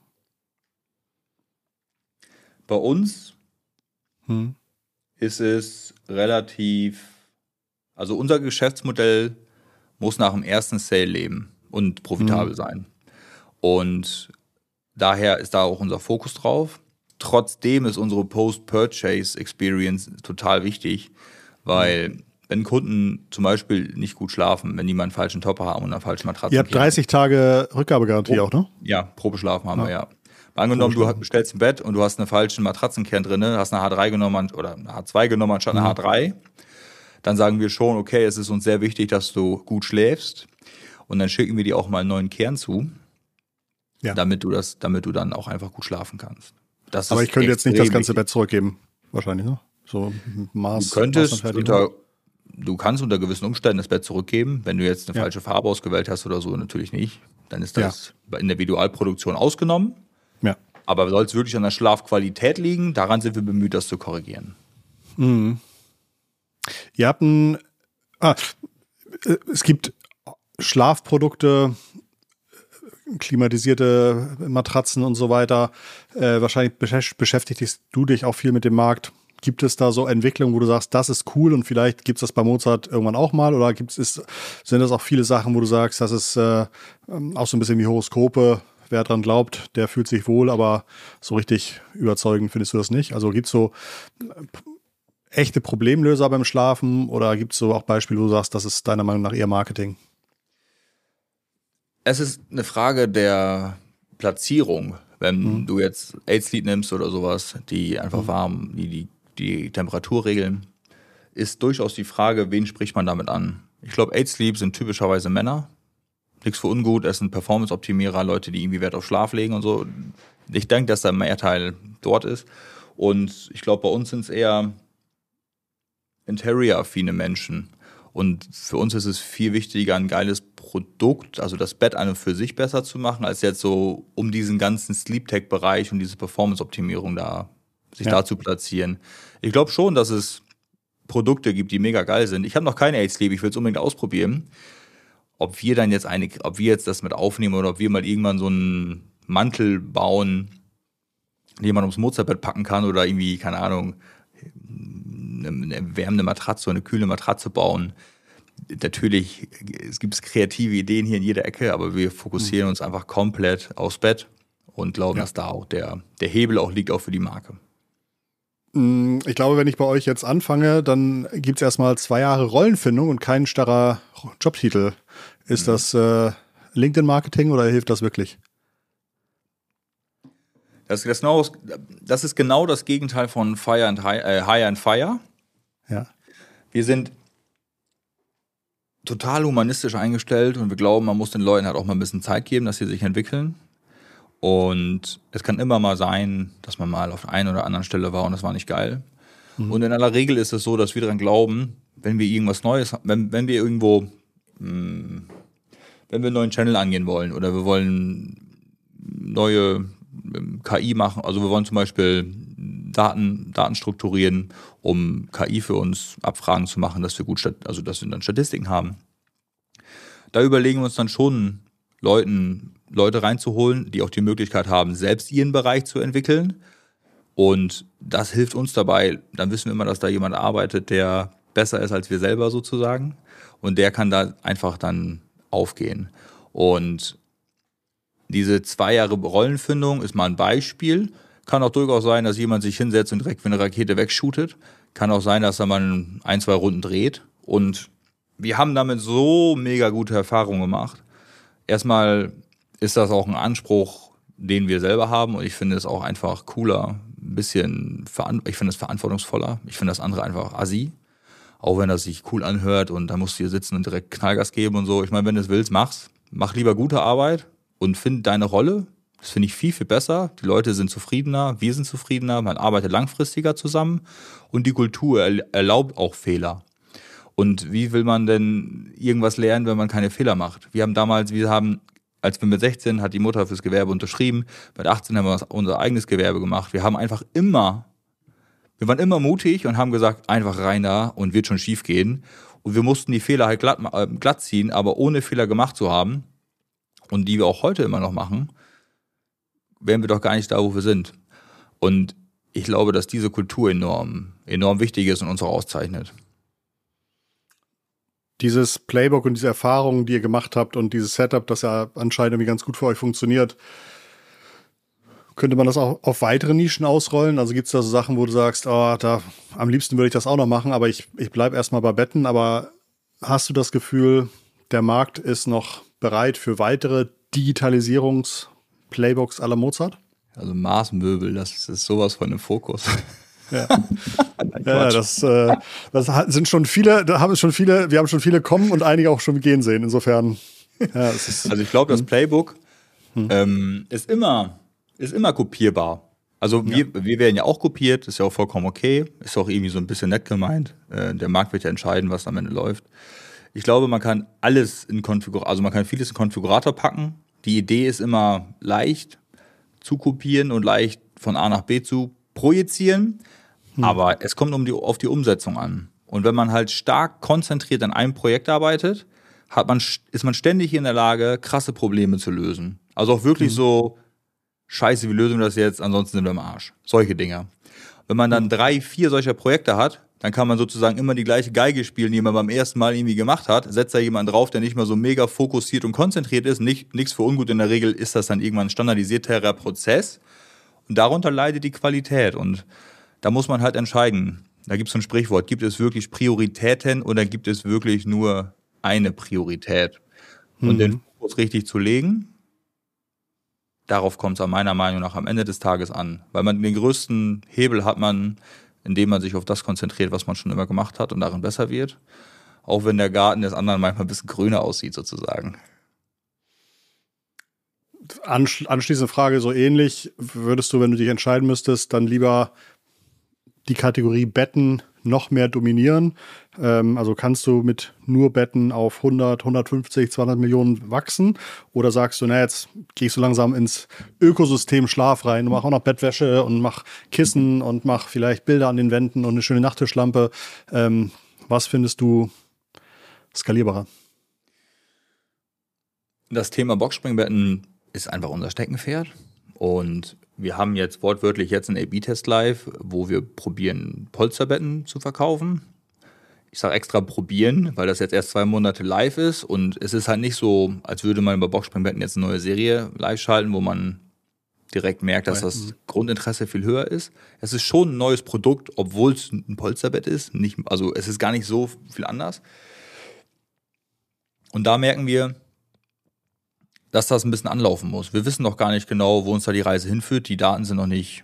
Bei uns hm. ist es relativ, also unser Geschäftsmodell muss nach dem ersten Sale leben und profitabel mhm. sein. Und daher ist da auch unser Fokus drauf. Trotzdem ist unsere Post-Purchase-Experience total wichtig, weil mhm. wenn Kunden zum Beispiel nicht gut schlafen, wenn die mal einen falschen Topper haben und eine falsche Matratze. Ihr habt dreißig Tage Rückgabegarantie Pro, auch, ne? Ja, Probeschlafen haben ja. wir, ja. Mal angenommen, du bestellst ein Bett und du hast einen falschen Matratzenkern drin, hast eine H drei genommen oder eine H zwei genommen anstatt mhm. eine H drei. dann sagen wir schon, okay, es ist uns sehr wichtig, dass du gut schläfst. Und dann schicken wir dir auch mal einen neuen Kern zu, ja. damit du das, damit du dann auch einfach gut schlafen kannst. Das Aber ist ich könnte jetzt nicht das ganze wichtig. Bett zurückgeben, wahrscheinlich, ne? So Maß. Du könntest Maß unter, du kannst unter gewissen Umständen das Bett zurückgeben. Wenn du jetzt eine ja. falsche Farbe ausgewählt hast oder so, natürlich nicht. Dann ist das ja. in der Individualproduktion ausgenommen. Ja. Aber soll es wirklich an der Schlafqualität liegen, daran sind wir bemüht, das zu korrigieren. Mhm. Ihr habt ein, ah, es gibt Schlafprodukte, klimatisierte Matratzen und so weiter. Äh, wahrscheinlich beschäftigst du dich auch viel mit dem Markt. Gibt es da so Entwicklungen, wo du sagst, das ist cool und vielleicht gibt es das bei Mozart irgendwann auch mal? Oder gibt's, ist, sind das auch viele Sachen, wo du sagst, das ist äh, auch so ein bisschen wie Horoskope? Wer dran glaubt, der fühlt sich wohl, aber so richtig überzeugend findest du das nicht? Also gibt es so echte Problemlöser beim Schlafen oder gibt es so auch Beispiele, wo du sagst, das ist deiner Meinung nach eher Marketing? Es ist eine Frage der Platzierung. Wenn mhm. du jetzt Eight Sleep nimmst oder sowas, die einfach mhm. warm, die, die die Temperatur regeln, ist durchaus die Frage, wen spricht man damit an? Ich glaube, Eight Sleep sind typischerweise Männer. Nichts für ungut, es sind Performance-Optimierer, Leute, die irgendwie Wert auf Schlaf legen und so. Ich denke, dass da mehr Teil dort ist. Und ich glaube, bei uns sind es eher Interior-affine Menschen. Und für uns ist es viel wichtiger, ein geiles Produkt, also das Bett an und für sich besser zu machen, als jetzt so um diesen ganzen Sleep-Tech-Bereich und diese Performance-Optimierung da, sich ja. da zu platzieren. Ich glaube schon, dass es Produkte gibt, die mega geil sind. Ich habe noch keine Eight Sleep, ich will es unbedingt ausprobieren. Ob wir dann jetzt eine, ob wir jetzt das mit aufnehmen oder ob wir mal irgendwann so einen Mantel bauen, den man ums Mozartbett packen kann oder irgendwie, keine Ahnung, eine wärmende Matratze oder eine kühle Matratze bauen. Natürlich, es gibt kreative Ideen hier in jeder Ecke, aber wir fokussieren mhm. uns einfach komplett aufs Bett und glauben, ja. dass da auch der, der Hebel auch liegt, auch für die Marke. Ich glaube, wenn ich bei euch jetzt anfange, dann gibt es erstmal zwei Jahre Rollenfindung und kein starrer Jobtitel. Ist mhm. das äh, LinkedIn-Marketing oder hilft das wirklich? Das, das, genau, das ist genau das Gegenteil von Fire and Hire, äh, Hire and Fire. Ja. Wir sind total humanistisch eingestellt und wir glauben, man muss den Leuten halt auch mal ein bisschen Zeit geben, dass sie sich entwickeln. Und es kann immer mal sein, dass man mal auf der einen oder anderen Stelle war und das war nicht geil. Mhm. Und in aller Regel ist es so, dass wir daran glauben, wenn wir irgendwas Neues, wenn, wenn wir irgendwo, mh, wenn wir einen neuen Channel angehen wollen oder wir wollen neue K I machen, also wir wollen zum Beispiel Daten, Daten strukturieren, um K I für uns Abfragen zu machen, dass wir gut, also dass wir dann Statistiken haben. Da überlegen wir uns dann schon, Leuten, Leute reinzuholen, die auch die Möglichkeit haben, selbst ihren Bereich zu entwickeln. Und das hilft uns dabei. Dann wissen wir immer, dass da jemand arbeitet, der besser ist als wir selber sozusagen. Und der kann da einfach dann aufgehen. Und diese zwei Jahre Rollenfindung ist mal ein Beispiel. Kann auch durchaus sein, dass jemand sich hinsetzt und direkt wie eine Rakete wegshootet. Kann auch sein, dass er mal ein, zwei Runden dreht. Und wir haben damit so mega gute Erfahrungen gemacht. Erstmal ist das auch ein Anspruch, den wir selber haben. Und ich finde es auch einfach cooler, ein bisschen, ich finde es verantwortungsvoller. Ich finde das andere einfach assi. Auch wenn das sich cool anhört und da musst du hier sitzen und direkt Knallgas geben und so. Ich meine, wenn du es willst, mach's. Mach lieber gute Arbeit und find deine Rolle. Das finde ich viel, viel besser. Die Leute sind zufriedener, wir sind zufriedener, man arbeitet langfristiger zusammen und die Kultur erlaubt auch Fehler. Und wie will man denn irgendwas lernen, wenn man keine Fehler macht? Wir haben damals, wir haben, als wir mit sechzehn hat die Mutter fürs Gewerbe unterschrieben, mit achtzehn haben wir unser eigenes Gewerbe gemacht. Wir haben einfach immer, wir waren immer mutig und haben gesagt, einfach rein da und wird schon schief gehen. Und wir mussten die Fehler halt glatt, äh, glatt ziehen, aber ohne Fehler gemacht zu haben und die wir auch heute immer noch machen, wären wir doch gar nicht da, wo wir sind. Und ich glaube, dass diese Kultur enorm, enorm wichtig ist und uns auch auszeichnet. Dieses Playbook und diese Erfahrungen, die ihr gemacht habt und dieses Setup, das ja anscheinend irgendwie ganz gut für euch funktioniert, könnte man das auch auf weitere Nischen ausrollen? Also gibt es da so Sachen, wo du sagst, oh, da am liebsten würde ich das auch noch machen, aber ich, ich bleibe erstmal bei Betten. Aber hast du das Gefühl, der Markt ist noch bereit für weitere Digitalisierungs-Playbooks à la Mozart? Also Mars Möbel, das ist sowas von im Fokus. Ja, ja das, äh, das sind schon viele, da haben es schon viele, wir haben schon viele kommen und einige auch schon gehen sehen. Insofern. Ja, es ist, also ich glaube, das Playbook hm. ähm, ist immer, ist immer kopierbar. Also wir, ja. wir werden ja auch kopiert, ist ja auch vollkommen okay, ist auch irgendwie so ein bisschen nett gemeint. Äh, der Markt wird ja entscheiden, was am Ende läuft. Ich glaube, man kann alles in Konfigurator, also man kann vieles in Konfigurator packen. Die Idee ist immer leicht zu kopieren und leicht von A nach B zu projizieren. Hm. Aber es kommt um die, auf die Umsetzung an. Und wenn man halt stark konzentriert an einem Projekt arbeitet, hat man, ist man ständig in der Lage, krasse Probleme zu lösen. Also auch wirklich hm. so, scheiße, wie lösen wir das jetzt, ansonsten sind wir im Arsch. Solche Dinge. Wenn man dann drei, vier solcher Projekte hat, dann kann man sozusagen immer die gleiche Geige spielen, die man beim ersten Mal irgendwie gemacht hat. Setzt da jemand drauf, der nicht mehr so mega fokussiert und konzentriert ist. Nicht, nichts für ungut. In der Regel ist das dann irgendwann ein standardisierterer Prozess. Und darunter leidet die Qualität. Und da muss man halt entscheiden. Da gibt es so ein Sprichwort. Gibt es wirklich Prioritäten oder gibt es wirklich nur eine Priorität? Und mhm. den Fokus richtig zu legen, darauf kommt es meiner Meinung nach am Ende des Tages an. Weil man den größten Hebel hat man, indem man sich auf das konzentriert, was man schon immer gemacht hat und darin besser wird. Auch wenn der Garten des anderen manchmal ein bisschen grüner aussieht, sozusagen. Anschließende Frage, so ähnlich. Würdest du, wenn du dich entscheiden müsstest, dann lieber die Kategorie Betten noch mehr dominieren? Ähm, also kannst du mit nur Betten auf hundert, hundertfünfzig, zweihundert Millionen wachsen? Oder sagst du, na, jetzt gehst du langsam ins Ökosystem Schlaf rein und mach auch noch Bettwäsche und mach Kissen und mach vielleicht Bilder an den Wänden und eine schöne Nachttischlampe. Ähm, was findest du skalierbarer? Das Thema Boxspringbetten ist einfach unser Steckenpferd. Und wir haben jetzt wortwörtlich jetzt einen A B Test live, wo wir probieren, Polsterbetten zu verkaufen. Ich sage extra probieren, weil das jetzt erst zwei Monate live ist. Und es ist halt nicht so, als würde man über Boxspringbetten jetzt eine neue Serie live schalten, wo man direkt merkt, dass das Grundinteresse viel höher ist. Es ist schon ein neues Produkt, obwohl es ein Polsterbett ist. Nicht, also es ist gar nicht so viel anders. Und da merken wir, dass das ein bisschen anlaufen muss. Wir wissen noch gar nicht genau, wo uns da die Reise hinführt. Die Daten sind noch nicht,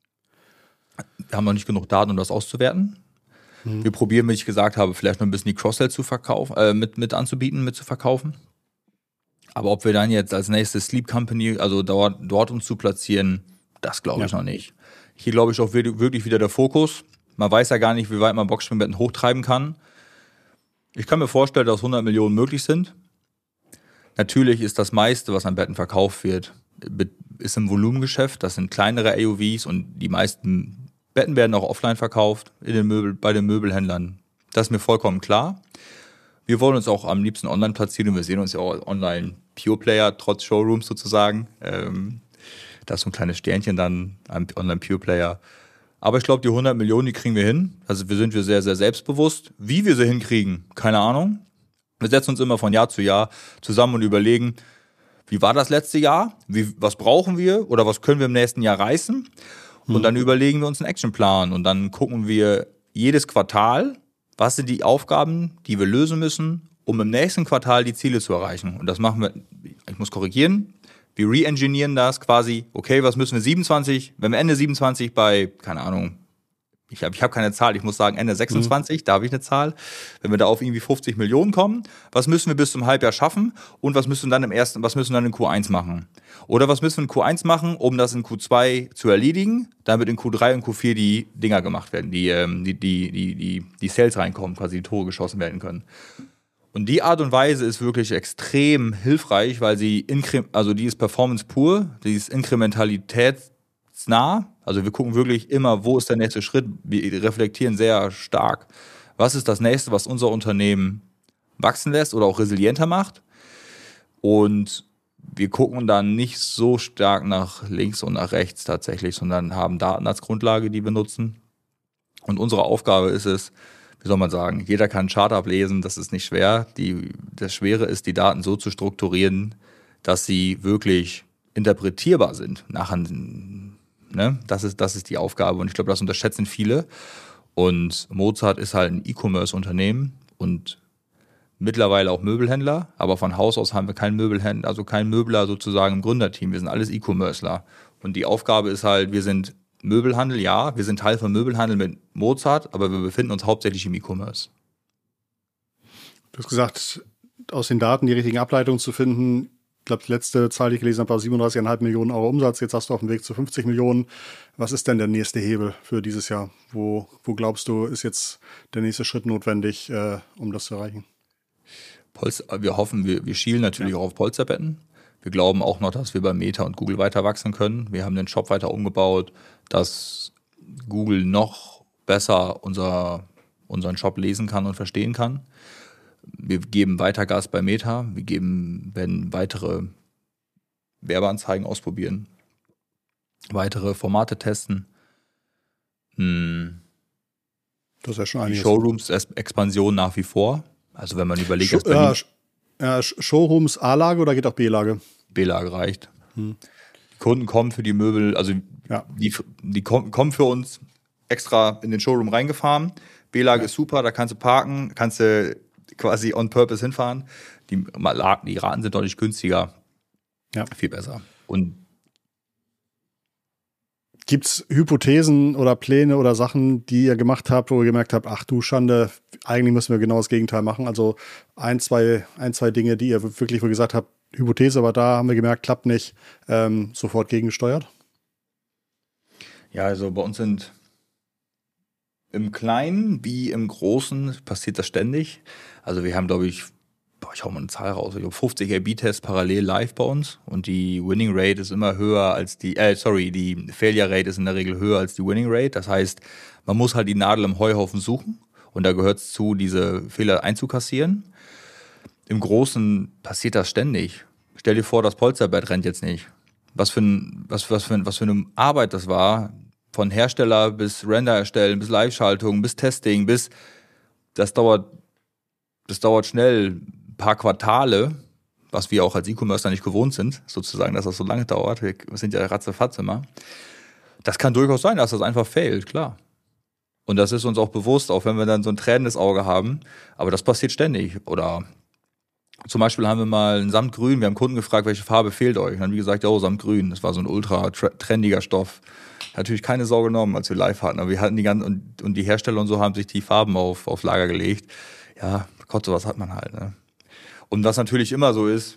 wir haben noch nicht genug Daten, um das auszuwerten. Mhm. Wir probieren, wie ich gesagt habe, vielleicht noch ein bisschen die Cross-Sell zu verkaufen, äh, mit, mit anzubieten, mit zu verkaufen. Aber ob wir dann jetzt als nächstes Sleep Company, also dort, dort uns zu platzieren, das glaube ich ja. noch nicht. Hier glaube ich auch wirklich wieder der Fokus. Man weiß ja gar nicht, wie weit man Boxspringbetten hochtreiben kann. Ich kann mir vorstellen, dass hundert Millionen möglich sind. Natürlich ist das meiste, was an Betten verkauft wird, ist im Volumengeschäft. Das sind kleinere A O Vs und die meisten Betten werden auch offline verkauft in den Möbel, bei den Möbelhändlern. Das ist mir vollkommen klar. Wir wollen uns auch am liebsten online platzieren und wir sehen uns ja auch online Pure Player, trotz Showrooms sozusagen. Ähm, das ist so ein kleines Sternchen dann, ein online Pure Player. Aber ich glaube, die hundert Millionen, die kriegen wir hin. Also wir sind wir sehr, sehr selbstbewusst. Wie wir sie hinkriegen, keine Ahnung. Wir setzen uns immer von Jahr zu Jahr zusammen und überlegen, wie war das letzte Jahr? Wie, was brauchen wir oder was können wir im nächsten Jahr reißen? Und mhm. dann überlegen wir uns einen Actionplan und dann gucken wir jedes Quartal, was sind die Aufgaben, die wir lösen müssen, um im nächsten Quartal die Ziele zu erreichen. Und das machen wir, ich muss korrigieren, wir re-engineeren das quasi, okay, was müssen wir siebenundzwanzig, wenn wir Ende siebenundzwanzig bei, keine Ahnung, Ich habe ich hab keine Zahl, ich muss sagen Ende sechsundzwanzig, mhm. da habe ich eine Zahl. Wenn wir da auf irgendwie fünfzig Millionen kommen, was müssen wir bis zum Halbjahr schaffen und was müssen wir dann im ersten, was müssen wir dann in Q eins machen? Oder was müssen wir in Q eins machen, um das in Q zwei zu erledigen, damit in Q drei und Q vier die Dinger gemacht werden, die, ähm, die, die, die, die, die Sales reinkommen, quasi die Tore geschossen werden können. Und die Art und Weise ist wirklich extrem hilfreich, weil sie, inkre- also die ist Performance pur, die ist inkrementalitätsnah. Also wir gucken wirklich immer, wo ist der nächste Schritt. Wir reflektieren sehr stark, was ist das nächste, was unser Unternehmen wachsen lässt oder auch resilienter macht. Und wir gucken dann nicht so stark nach links und nach rechts tatsächlich, sondern haben Daten als Grundlage, die wir nutzen. Und unsere Aufgabe ist es, wie soll man sagen, jeder kann einen Chart ablesen, das ist nicht schwer. Die, das Schwere ist, die Daten so zu strukturieren, dass sie wirklich interpretierbar sind. Nachher, ne? Das ist, das ist die Aufgabe und ich glaube, das unterschätzen viele. Und Mozart ist halt ein E-Commerce-Unternehmen und mittlerweile auch Möbelhändler, aber von Haus aus haben wir keinen Möbelhändler, also keinen Möbler sozusagen im Gründerteam. Wir sind alles E-Commercer. Und die Aufgabe ist halt, wir sind Möbelhandel, ja. Wir sind Teil von Möbelhandel mit Mozart, aber wir befinden uns hauptsächlich im E-Commerce. Du hast gesagt, aus den Daten die richtigen Ableitungen zu finden. Ich glaube, die letzte Zahl, die ich gelesen habe, war siebenunddreißig Komma fünf Millionen Euro Umsatz. Jetzt hast du auf dem Weg zu fünfzig Millionen. Was ist denn der nächste Hebel für dieses Jahr? Wo, wo glaubst du, ist jetzt der nächste Schritt notwendig, äh, um das zu erreichen? Polster, wir hoffen, wir, wir schielen natürlich ja. auch auf Polsterbetten. Wir glauben auch noch, dass wir bei Meta und Google weiter wachsen können. Wir haben den Shop weiter umgebaut, dass Google noch besser unser, unseren Shop lesen kann und verstehen kann. Wir geben weiter Gas bei Meta. Wir geben, werden weitere Werbeanzeigen ausprobieren, weitere Formate testen. Hm. Das ist ja schon Die einiges. Showrooms-Expansion nach wie vor. Also wenn man überlegt, Show, dass Berlin ja, ja, Showrooms A-Lage oder geht auch B-Lage? B-Lage reicht. Hm. Die Kunden kommen für die Möbel, also ja. die, die kommen für uns extra in den Showroom reingefahren. B-Lage ja. ist super, da kannst du parken, kannst du quasi on purpose hinfahren. Die, die Raten sind deutlich günstiger. Ja. Viel besser. Und gibt es Hypothesen oder Pläne oder Sachen, die ihr gemacht habt, wo ihr gemerkt habt, ach du Schande, eigentlich müssen wir genau das Gegenteil machen? Also ein, zwei, ein, zwei Dinge, die ihr wirklich wo ihr gesagt habt, Hypothese, aber da haben wir gemerkt, klappt nicht, ähm, sofort gegengesteuert? Ja, also bei uns sind im Kleinen wie im Großen passiert das ständig. Also wir haben, glaube ich, boah, ich hau mal eine Zahl raus, ich habe fünfzig A B Tests parallel live bei uns und die Winning Rate ist immer höher als die, äh, sorry, die Failure Rate ist in der Regel höher als die Winning Rate. Das heißt, man muss halt die Nadel im Heuhaufen suchen und da gehört es zu, diese Fehler einzukassieren. Im Großen passiert das ständig. Stell dir vor, das Polsterbett rennt jetzt nicht. Was für, ein, was, was, für, was für eine Arbeit das war, von Hersteller bis Render erstellen, bis Live-Schaltung, bis Testing, bis das dauert, das dauert schnell ein paar Quartale, was wir auch als E-Commercer nicht gewohnt sind, sozusagen, dass das so lange dauert. Wir sind ja ratzefatz immer. Das kann durchaus sein, dass das einfach failt, klar. Und das ist uns auch bewusst, auch wenn wir dann so ein tränendes Auge haben. Aber das passiert ständig. Oder zum Beispiel haben wir mal ein Samtgrün, wir haben Kunden gefragt, welche Farbe fehlt euch? Und dann haben wir gesagt, oh, Samtgrün, das war so ein ultra trendiger Stoff. Natürlich keine Sau genommen, als wir live hatten, aber wir hatten die ganzen, und, und die Hersteller und so haben sich die Farben auf, auf Lager gelegt. Ja, Gott, sowas hat man halt, ne? Und was natürlich immer so ist,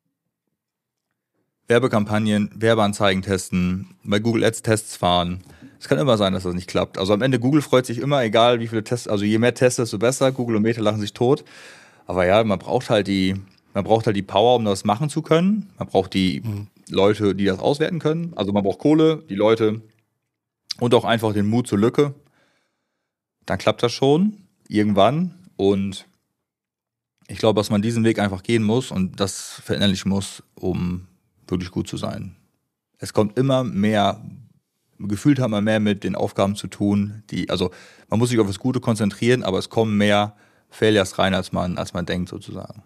Werbekampagnen, Werbeanzeigen testen, bei Google Ads Tests fahren. Es kann immer sein, dass das nicht klappt. Also am Ende, Google freut sich immer, egal wie viele Tests, also je mehr Tests, desto besser. Google und Meta lachen sich tot. Aber ja, man braucht halt die, man braucht halt die Power, um das machen zu können. Man braucht die mhm. Leute, die das auswerten können. Also man braucht Kohle, die Leute und auch einfach den Mut zur Lücke. Dann klappt das schon irgendwann. Und ich glaube, dass man diesen Weg einfach gehen muss und das verinnerlichen muss, um wirklich gut zu sein. Es kommt immer mehr, gefühlt hat man mehr mit den Aufgaben zu tun, die, also man muss sich auf das Gute konzentrieren, aber es kommen mehr Failures rein, als man, als man denkt, sozusagen.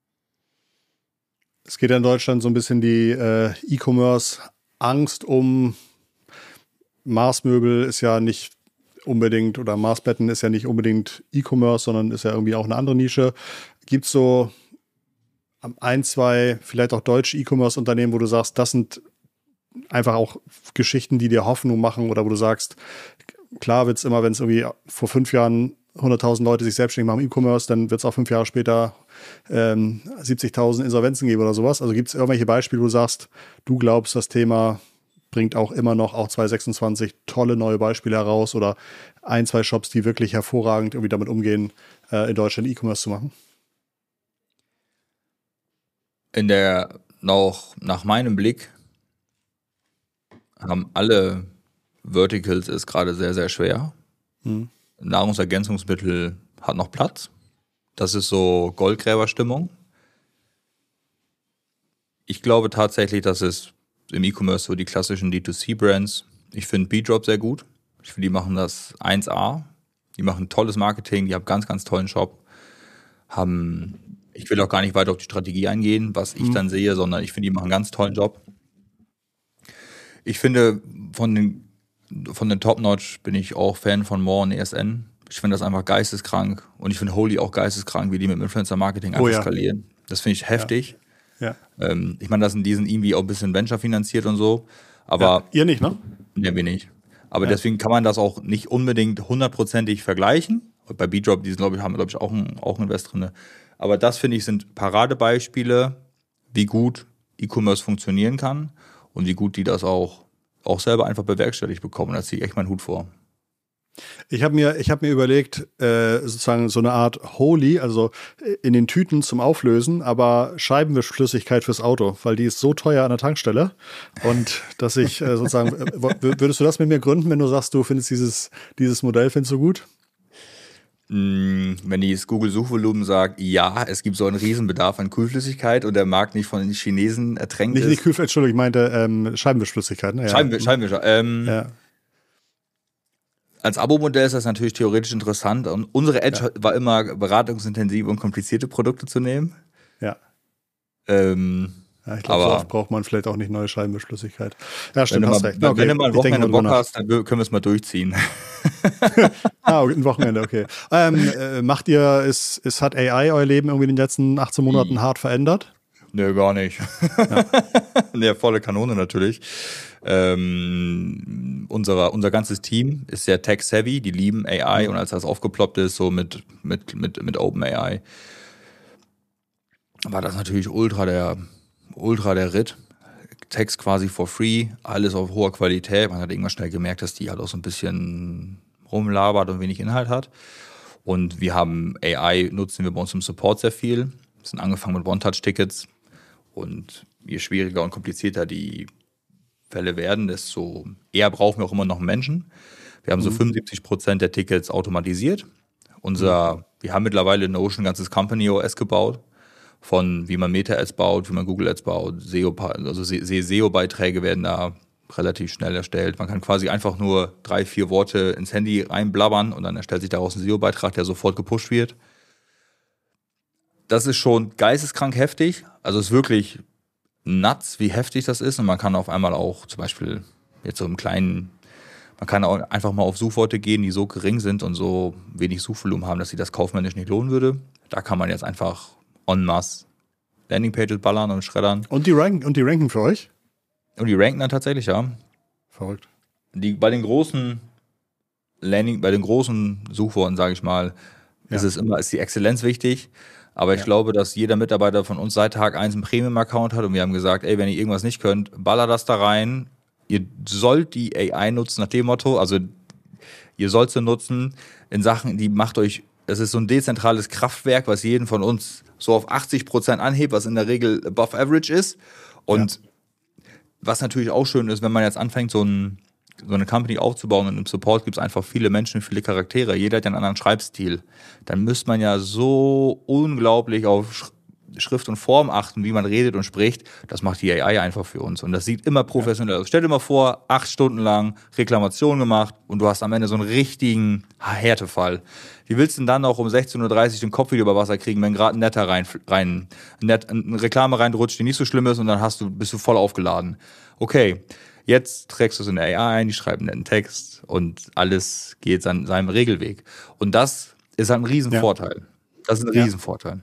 Es geht ja in Deutschland so ein bisschen die äh, E-Commerce-Angst um Marsmöbel ist ja nicht unbedingt, oder Marsbetten ist ja nicht unbedingt E-Commerce, sondern ist ja irgendwie auch eine andere Nische. Gibt es so ein, zwei, vielleicht auch deutsche E-Commerce-Unternehmen, wo du sagst, das sind einfach auch Geschichten, die dir Hoffnung machen oder wo du sagst, klar wird es immer, wenn es irgendwie vor fünf Jahren hunderttausend Leute sich selbstständig machen im E-Commerce, dann wird es auch fünf Jahre später ähm, siebzigtausend Insolvenzen geben oder sowas. Also gibt es irgendwelche Beispiele, wo du sagst, du glaubst, das Thema bringt auch immer noch, auch zwanzig sechsundzwanzig, tolle neue Beispiele heraus oder ein, zwei Shops, die wirklich hervorragend irgendwie damit umgehen, äh, in Deutschland E-Commerce zu machen? In der, noch nach meinem Blick, haben alle Verticals es gerade sehr, sehr schwer. Hm. Nahrungsergänzungsmittel hat noch Platz. Das ist so Goldgräberstimmung. Ich glaube tatsächlich, dass es im E-Commerce so die klassischen D zwei C-Brands, ich finde B-Drop sehr gut. Ich finde, die machen das eins A. Die machen tolles Marketing, die haben ganz, ganz tollen Shop. Haben, ich will auch gar nicht weiter auf die Strategie eingehen, was ich mhm. dann sehe, sondern ich finde, die machen einen ganz tollen Job. Ich finde, von den Von den Top-Notch bin ich auch Fan von More und E S N. Ich finde das einfach geisteskrank. Und ich finde Holy auch geisteskrank, wie die mit Influencer-Marketing einfach oh, ja. skalieren. Das finde ich heftig. Ja. Ja. Ähm, ich meine, das sind diesen irgendwie auch ein bisschen Venture finanziert und so. Aber ja, ihr nicht, ne? Ne, wir nicht. Aber Ja. deswegen kann man das auch nicht unbedingt hundertprozentig vergleichen. Und bei Beedrop, die sind, glaube ich, haben, glaube ich, auch ein, auch ein Invest drin. Aber das, finde ich, sind Paradebeispiele, wie gut E-Commerce funktionieren kann und wie gut die das auch, auch selber einfach bewerkstelligt bekommen. Da ziehe ich echt meinen Hut vor. Ich habe mir, ich hab mir überlegt, äh, sozusagen so eine Art Holy, also in den Tüten zum Auflösen, aber Scheibenwischflüssigkeit fürs Auto, weil die ist so teuer an der Tankstelle. Und dass ich äh, sozusagen, äh, würdest du das mit mir gründen, wenn du sagst, du findest dieses, dieses Modell findest du gut? Wenn das Google-Suchvolumen sagt, ja, es gibt so einen Riesenbedarf an Kühlflüssigkeit und der Markt nicht von den Chinesen ertränkt Nicht, ist. nicht Kühlflüssigkeit, Entschuldigung, ich meinte ähm, Scheibenwischflüssigkeit. Ne? Ja. Scheibenwisch, Scheibenwischer. Ähm, Ja. Als Abo-Modell ist das natürlich theoretisch interessant. Und unsere Edge Ja. war immer, beratungsintensive und komplizierte Produkte zu nehmen. Ja. Ähm, Ja, ich glaube, so aber oft braucht man vielleicht auch nicht neue Scheibenwischflüssigkeit. Ja, wenn stimmt, du, hast mal, recht. wenn Okay. du mal ein Ich denke Wochenende mal drüber Bock nach. hast, dann können wir es mal durchziehen. Ah, ein Wochenende, okay. Ähm, äh, macht ihr, ist, ist, hat A I euer Leben irgendwie in den letzten achtzehn Monaten hart verändert? Nö, gar nicht. Ja. Nee, volle Kanone natürlich. Ähm, unser, unser ganzes Team ist sehr tech-savvy, die lieben A I Mhm. und als das aufgeploppt ist, so mit, mit, mit, mit OpenAI, war das natürlich ultra der, ultra der Ritt. Text quasi for free, alles auf hoher Qualität. Man hat irgendwann schnell gemerkt, dass die halt auch so ein bisschen rumlabert und wenig Inhalt hat. Und wir haben A I, nutzen wir bei uns im Support sehr viel. Wir sind angefangen mit One-Touch-Tickets. Und je schwieriger und komplizierter die Fälle werden, desto eher brauchen wir auch immer noch einen Menschen. Wir haben so fünfundsiebzig Prozent der Tickets automatisiert. Unser, wir haben mittlerweile in Notion ein ganzes Company O S gebaut. Von wie man Meta-Ads baut, wie man Google-Ads baut, S E O, also S E O-Beiträge werden da relativ schnell erstellt. Man kann quasi einfach nur drei, vier Worte ins Handy reinblabbern und dann erstellt sich daraus ein S E O-Beitrag, der sofort gepusht wird. Das ist schon geisteskrank heftig. Also es ist wirklich nuts, wie heftig das ist. Und man kann auf einmal auch zum Beispiel jetzt so im kleinen, man kann auch einfach mal auf Suchworte gehen, die so gering sind und so wenig Suchvolumen haben, dass sich das kaufmännisch nicht lohnen würde. Da kann man jetzt einfach en masse Landingpages ballern und schreddern. Und die ranken, und die ranken für euch? Und die ranken dann tatsächlich, ja. Verrückt. Die, bei den großen Landing, bei den großen Suchworten, sage ich mal, Ja. ist es immer, ist die Exzellenz wichtig. Aber ich Ja. glaube, dass jeder Mitarbeiter von uns seit Tag eins einen Premium-Account hat und wir haben gesagt, ey, wenn ihr irgendwas nicht könnt, baller das da rein. Ihr sollt die A I nutzen nach dem Motto, also ihr sollt sie nutzen in Sachen, die macht euch, es ist so ein dezentrales Kraftwerk, was jeden von uns so auf achtzig Prozent anhebt, was in der Regel above average ist. Und Ja. was natürlich auch schön ist, wenn man jetzt anfängt, so, ein, so eine Company aufzubauen und im Support gibt es einfach viele Menschen, viele Charaktere, jeder hat ja einen anderen Schreibstil, dann müsste man ja so unglaublich auf Sch- Schrift und Form achten, wie man redet und spricht. Das macht die A I einfach für uns und das sieht immer professionell aus. Stell dir mal vor, acht Stunden lang Reklamation gemacht und du hast am Ende so einen richtigen Härtefall. Wie willst du denn dann auch um sechzehn Uhr dreißig den Kopf wieder über Wasser kriegen, wenn gerade ein netter rein, rein net, eine Reklame reinrutscht, die nicht so schlimm ist und dann hast du, bist du voll aufgeladen. Okay, jetzt trägst du es in der A I ein, die schreiben einen netten Text und alles geht an seinem Regelweg. Und das ist ein Riesenvorteil. Das ist ein Ja. Riesenvorteil.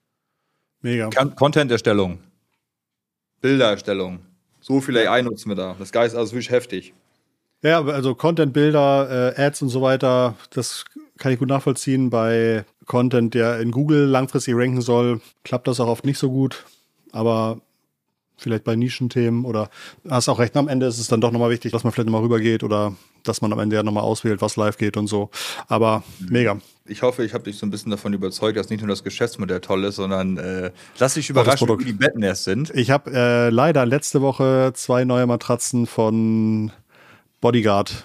Mega. Con- Content-Erstellung, Bildererstellung, so viel A I nutzen wir da. Das Geist ist also wirklich heftig. Ja, also Content, Bilder, äh, Ads und so weiter, das kann ich gut nachvollziehen. Bei Content, der in Google langfristig ranken soll, klappt das auch oft nicht so gut. Aber vielleicht bei Nischenthemen oder hast auch recht, am Ende ist es dann doch nochmal wichtig, dass man vielleicht nochmal rübergeht oder dass man am Ende ja nochmal auswählt, was live geht und so. Aber mega. Ich hoffe, ich habe dich so ein bisschen davon überzeugt, dass nicht nur das Geschäftsmodell toll ist, sondern äh, lass dich überraschen, Produkt. wie die Betten erst sind. Ich habe äh, leider letzte Woche zwei neue Matratzen von Bodyguard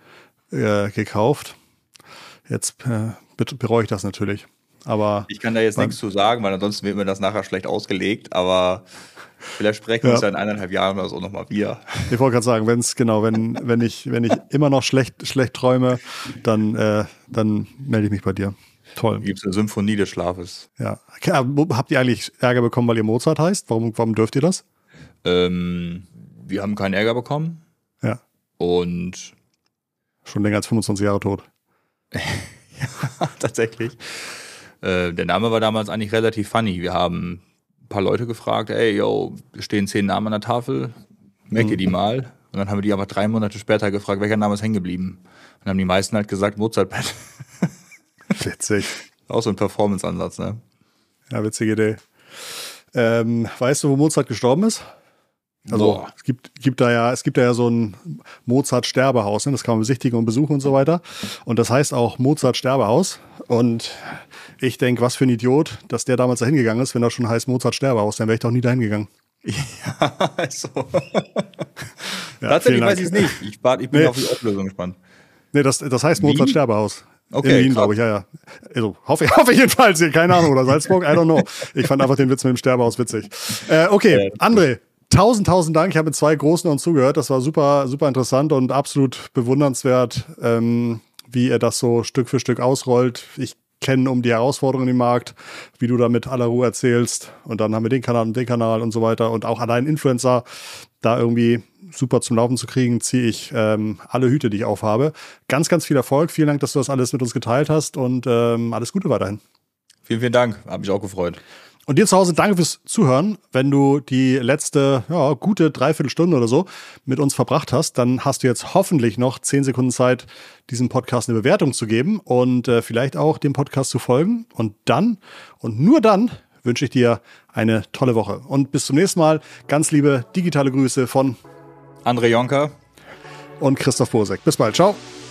äh, gekauft. Jetzt äh, be- bereue ich das natürlich. Aber Ich kann da jetzt Beim- nichts zu sagen, weil ansonsten wird mir das nachher schlecht ausgelegt, aber vielleicht sprechen wir Ja. uns ja in eineinhalb Jahren oder so nochmal wieder. ich wollte gerade sagen, wenn es genau, wenn, wenn ich, wenn ich immer noch schlecht, schlecht träume, dann, äh, dann melde ich mich bei dir. Toll. Da gibt es eine Symphonie des Schlafes. Ja. Okay, aber habt ihr eigentlich Ärger bekommen, weil ihr Mozart heißt? Warum, warum dürft ihr das? Ähm, wir haben keinen Ärger bekommen Ja. und Schon länger als fünfundzwanzig Jahre tot. tatsächlich. Äh, der Name war damals eigentlich relativ funny. Wir haben ein paar Leute gefragt, ey, yo, stehen zehn Namen an der Tafel, merkt ihr die mal? Und dann haben wir die aber drei Monate später gefragt, welcher Name ist hängen geblieben. Und dann haben die meisten halt gesagt, Mozartpad. Witzig. Auch so ein Performance-Ansatz, ne? Ja, witzige Idee. Ähm, weißt du, wo Mozart gestorben ist? Also Boah. es gibt, gibt da ja, es gibt da ja so ein Mozart-Sterbehaus, ne? Das kann man besichtigen und besuchen und so weiter. Und das heißt auch Mozart-Sterbehaus. Und ich denke, was für ein Idiot, dass der damals da hingegangen ist, wenn das schon heißt Mozart-Sterbehaus, dann wäre ich doch nie da hingegangen. Ja, also. Ja, Tatsächlich vielen weiß ich es Dank. nicht. Ich, war, ich bin Nee. auf die Auflösung gespannt. Nee, das, das heißt Wien? Mozart-Sterbehaus. Okay, In Wien, krass. glaube ich, ja, ja. Also, hoffe, hoffe ich jedenfalls, keine Ahnung, oder Salzburg, I don't know. Ich fand einfach den Witz mit dem Sterbehaus witzig. Äh, okay, André, tausend, tausend Dank. Ich habe mit zwei Großen und zugehört. Das war super, super interessant und absolut bewundernswert, ähm, wie ihr das so Stück für Stück ausrollt. Ich kenne um die Herausforderungen im Markt, wie du da mit aller Ruhe erzählst. Und dann haben wir den Kanal und den Kanal und so weiter. Und auch allein Influencer da irgendwie super zum Laufen zu kriegen, ziehe ich ähm, alle Hüte, die ich aufhabe. Ganz, ganz viel Erfolg. Vielen Dank, dass du das alles mit uns geteilt hast und ähm, alles Gute weiterhin. Vielen, vielen Dank. Hab mich auch gefreut. Und dir zu Hause danke fürs Zuhören. Wenn du die letzte, ja, gute Dreiviertelstunde oder so mit uns verbracht hast, dann hast du jetzt hoffentlich noch zehn Sekunden Zeit, diesem Podcast eine Bewertung zu geben und äh, vielleicht auch dem Podcast zu folgen. Und dann und nur dann wünsche ich dir eine tolle Woche. Und bis zum nächsten Mal. Ganz liebe digitale Grüße von André Jonker. und Christoph Bosek. Bis bald. Ciao.